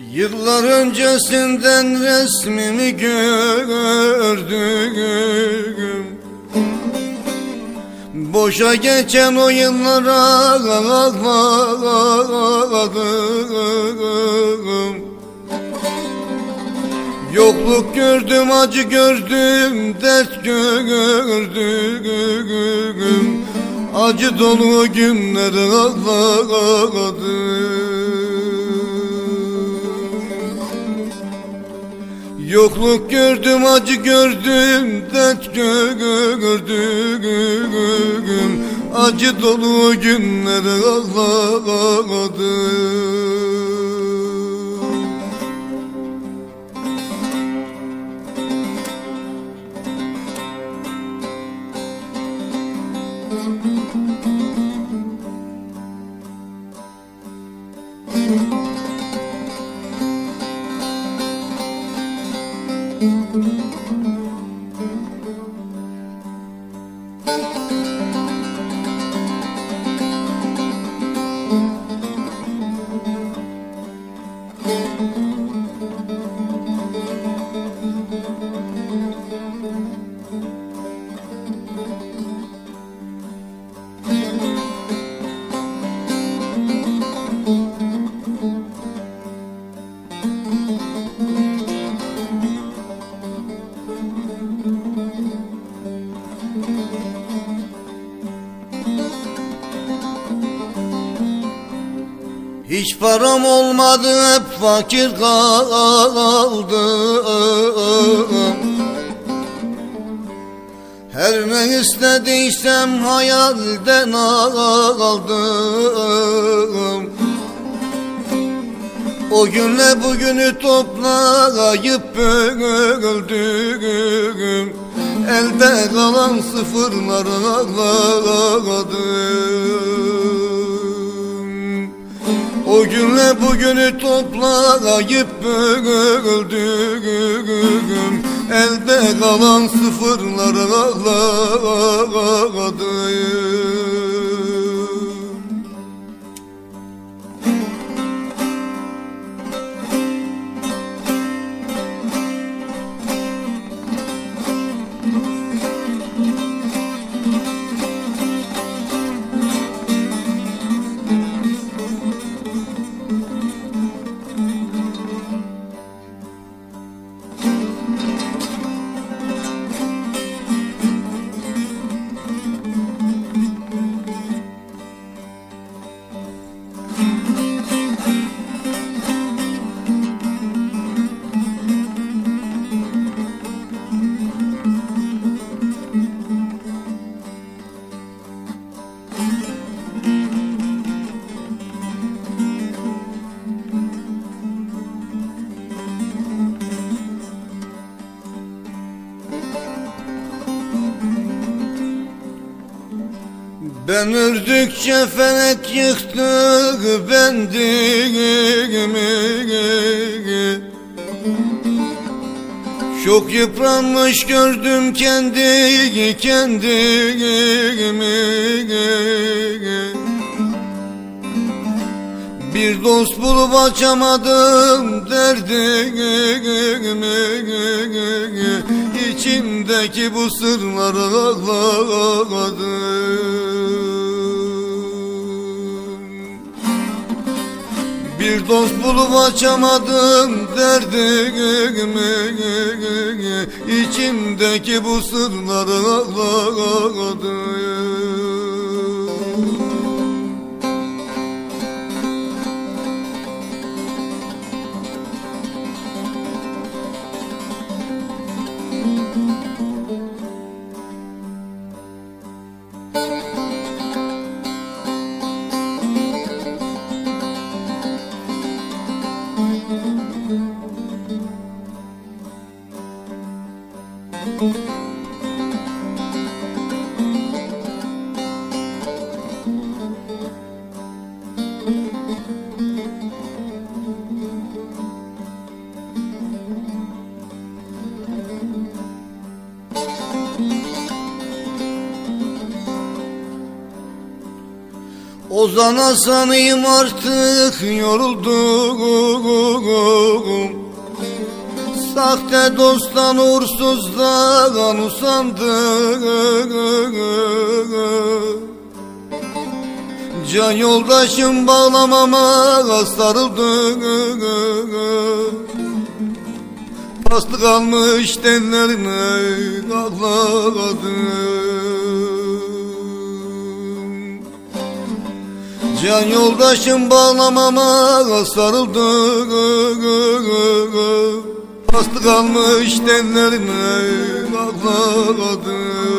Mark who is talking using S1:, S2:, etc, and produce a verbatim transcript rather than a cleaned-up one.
S1: Yıllar öncesinden resmimi gördüm. Boşa geçen o yıllara ağladım. Yokluk gördüm, acı gördüm, dert gördüm. Acı dolu günleri ağladım. Yokluk gördüm, acı gördüm, dert gördüm. Acı dolu günleri ağladım. Hiç param olmadı, hep fakir kaldım. Her ne istediysem hayalden aldım. O günle bugünü toplayıp öldüm. Elde kalan sıfırları ağladım. O günle bugünü toplayıp öldüm. Elde kalan sıfırları ağladım. Ben öldükçe felek yıktı bendimi. Çok yıpranmış gördüm kendi kendimi. Bir dost bulup açamadım derdimi. İçimdeki bu sırları ağladım. Bir dost bulup açamadım derdimi. İçimdeki bu sırları ağladım. Ozan Hasan'ıyım artık yoruldum. Sahte dosttan uğursuzdan usandım. Can yoldaşım bağlamama sarıldı. Paslı kalmış tellerine ağladım. Can yoldaşım bağlamama sarıldı. Paslı kalmış tellerine ağladım.